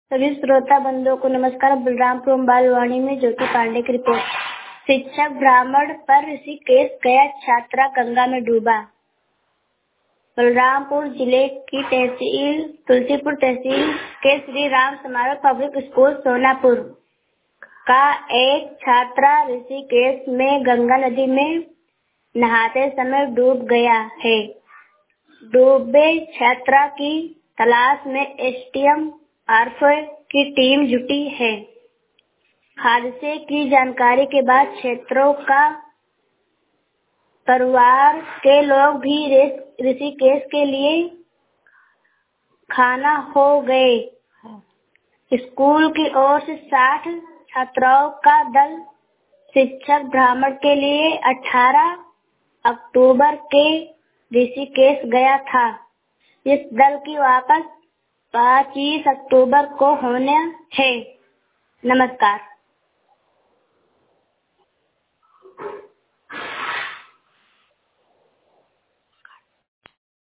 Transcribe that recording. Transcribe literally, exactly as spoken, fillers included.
सभी श्रोता बंधुओं को नमस्कार। बलरामपुर बालवाणी में ज्योति पांडे की रिपोर्ट। शिक्षक ब्राह्मण पर ऋषिकेश गया, छात्रा गंगा में डूबा। बलरामपुर जिले की तहसील तुलसीपुर तहसील के श्री राम समारोह पब्लिक स्कूल सोनापुर का एक छात्रा ऋषिकेश में गंगा नदी में नहाते समय डूब गया है। डूबे छात्रा की तलाश में एसडीएम आरफे की टीम जुटी है। हादसे की जानकारी के बाद क्षेत्रों का परिवार के लोग भी ऋषिकेश के लिए खाना हो गए। स्कूल की ओर से साठ छात्राओं का दल शिक्षक ब्राह्मण के लिए अठारह अक्टूबर के ऋषिकेश गया था। इस दल की वापस पच्चीस अक्टूबर को होना है। नमस्कार।